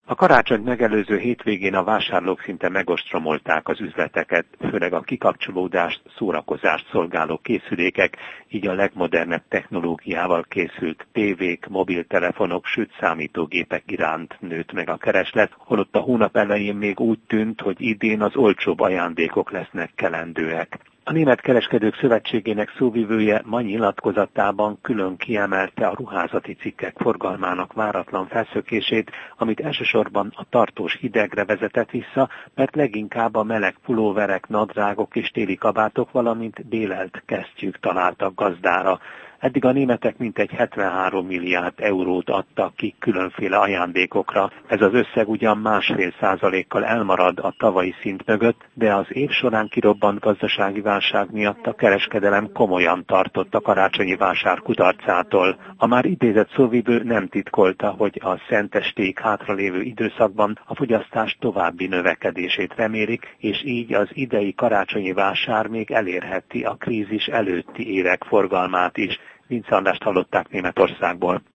A karácsony megelőző hétvégén a vásárlók szinte megostromolták az üzleteket, főleg a kikapcsolódást, szórakozást szolgáló készülékek, így a legmodernebb technológiával készült tévék, mobiltelefonok, sőt számítógépek iránt nőtt meg a kereslet, holott a hónap elején még úgy tűnt, hogy idén az olcsóbb ajándékok lesznek kelendőek. A Német Kereskedők Szövetségének szóvivője ma nyilatkozatában külön kiemelte a ruházati cikkek forgalmának váratlan felszökését, amit elsősorban a tartós hidegre vezetett vissza, mert leginkább a meleg pulóverek, nadrágok és téli kabátok, valamint bélelt kesztyűk találtak gazdára. Eddig a németek mintegy 73 milliárd eurót adtak ki különféle ajándékokra. Ez az összeg ugyan 1,5%-kal elmarad a tavalyi szint mögött, de az év során kirobbant gazdasági válság miatt a kereskedelem komolyan tartott a karácsonyi vásár kudarcától. A már idézett szóvivő nem titkolta, hogy a szentesték hátralévő időszakban a fogyasztás további növekedését remélik, és így az idei karácsonyi vásár még elérheti a krízis előtti évek forgalmát is. Vince Andrást hallották Németországból.